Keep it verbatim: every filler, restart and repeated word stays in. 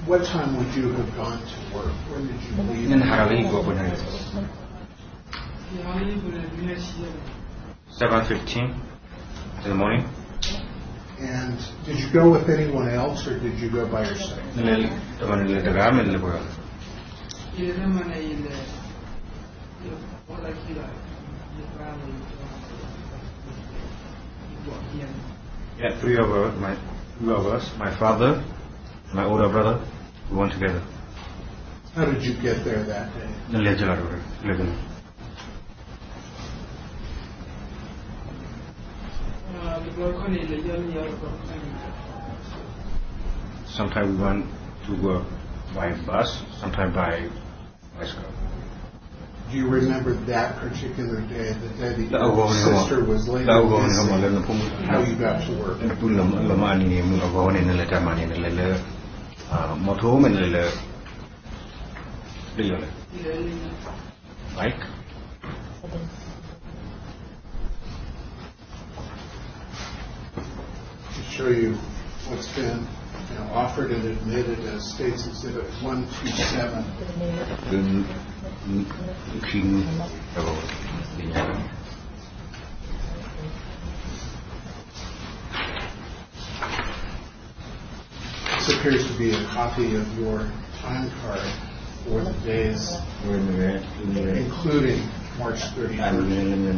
what time would you have gone to work? When did you leave? Nên Harali go for night. seven fifteen in the morning. And did you go with anyone else, or did you go by yourself? Nel teman nel teram nel boya. Yeah, three of us, my two of us, my father, my older brother, we went together. How did you get there that day? Nel jalan eleven. Sometimes we went to work by bus, sometimes by bicycle. Do you remember that particular day, the day that La your ugo ni hama. sister was later La ugo ni hama missing, lena pum. how you got to work? Lena pum lama lama ani ni mu ugo ni nel teram ni nel le motor men nel le le bike. To show you what's been you know, offered and admitted as States Exhibit one two seven. Then king about the This appears to be a copy of your time card for the days, including March thirty-first.